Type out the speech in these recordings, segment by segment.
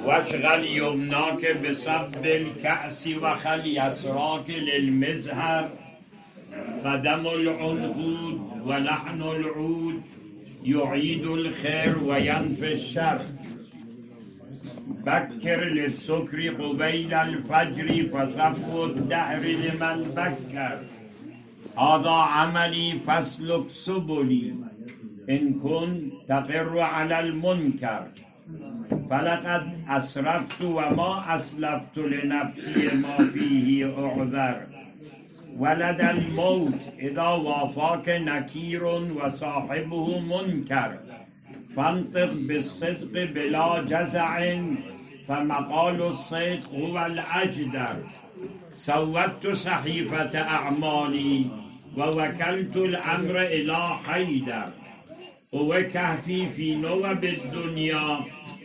واشغل يمناك بسب الكأس وخل يسراك للمزهر قدم العنقود ولحن العود يعيد الخير وينفي الشر بكر للسكر قبيل الفجر فصفو الدهر لمن بكر هذا عملي فاسلك سبلي إن كنت تقر على المنكر فلقد أسرفت وما أسلفت لنفسي ما فيه أعذر ولد الموت إذا وافاك نكير وصاحبه منكر فانطق بالصدق بلا جزع فمقال الصدق هو الأجدر سودت صحيفة أعمالي ووكلت الأمر إلى حيدر وكهفي في نوب الدنيا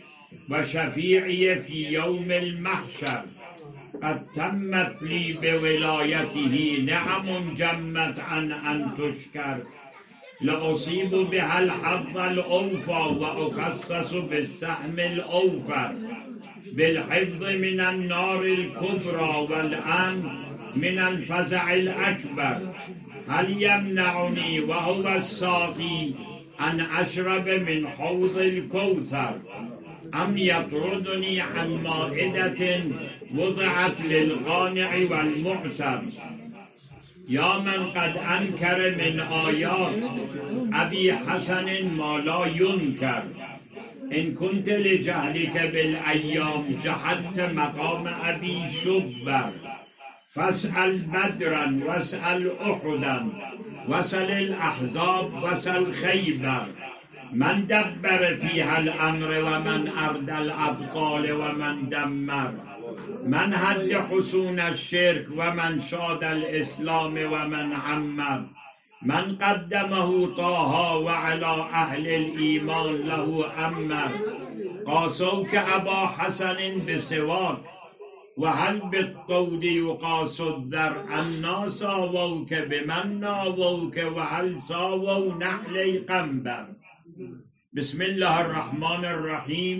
وشفيعي في يوم المحشر قد تمت لي بولايته نعم جمت عن أن تشكر لأصيب بها الحظ الأوفى وأخصص بالسهم الأوفر بالحفظ من النار الكبرى والآن من الفزع الأكبر هل يمنعني وهو الساقي أن أشرب من حوض الكوثر أم يطردني عن مائدة وضعت للقانع والمعسر يا من قد أنكر من آيات أبي حسن ما لا ينكر إن كنت لجهلك بالأيام جحدت مقام أبي شبر فاسأل بدرا واسأل أحدا واسأل الأحزاب واسأل خيبر من دبر فيها الأمر ومن أردى الأبطال ومن دمر من هد حصون الشرك ومن شاد الإسلام ومن عمر من قدمه طه وعلى أهل الإيمان له أمر قاسوك أبا حسن بسواك وهل بالطود يقاس الذر الناس ساووك بمن ناووك وهل ساووا نحلي قنبر بسم الله الرحمن الرحيم